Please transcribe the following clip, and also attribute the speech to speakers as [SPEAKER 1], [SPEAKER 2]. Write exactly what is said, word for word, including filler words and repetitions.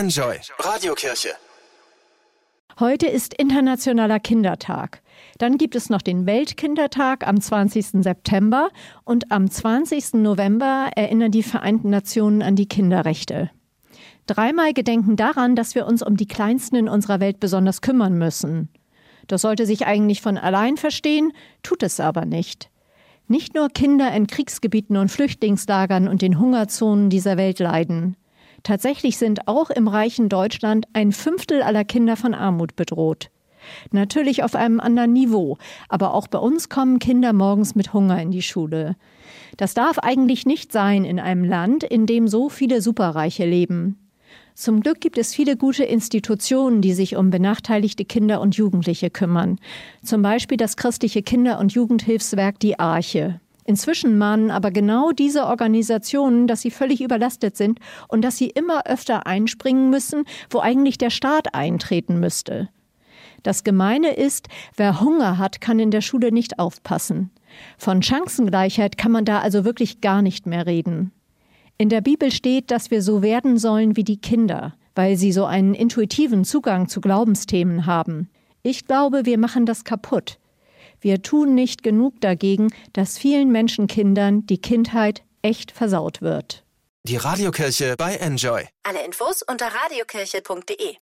[SPEAKER 1] Enjoy Radiokirche.
[SPEAKER 2] Heute ist Internationaler Kindertag. Dann gibt es noch den Weltkindertag am zwanzigsten September und am zwanzigsten November erinnern die Vereinten Nationen an die Kinderrechte. Dreimal gedenken daran, dass wir uns um die Kleinsten in unserer Welt besonders kümmern müssen. Das sollte sich eigentlich von allein verstehen, tut es aber nicht. Nicht nur Kinder in Kriegsgebieten und Flüchtlingslagern und den Hungerzonen dieser Welt leiden. Tatsächlich sind auch im reichen Deutschland ein Fünftel aller Kinder von Armut bedroht. Natürlich auf einem anderen Niveau, aber auch bei uns kommen Kinder morgens mit Hunger in die Schule. Das darf eigentlich nicht sein in einem Land, in dem so viele Superreiche leben. Zum Glück gibt es viele gute Institutionen, die sich um benachteiligte Kinder und Jugendliche kümmern. Zum Beispiel das christliche Kinder- und Jugendhilfswerk Die Arche. Inzwischen mahnen aber genau diese Organisationen, dass sie völlig überlastet sind und dass sie immer öfter einspringen müssen, wo eigentlich der Staat eintreten müsste. Das Gemeine ist, wer Hunger hat, kann in der Schule nicht aufpassen. Von Chancengleichheit kann man da also wirklich gar nicht mehr reden. In der Bibel steht, dass wir so werden sollen wie die Kinder, weil sie so einen intuitiven Zugang zu Glaubensthemen haben. Ich glaube, wir machen das kaputt. Wir tun nicht genug dagegen, dass vielen Menschenkindern die Kindheit echt versaut wird.
[SPEAKER 1] Die Radiokirche bei Enjoy.
[SPEAKER 3] Alle Infos unter radiokirche punkt de.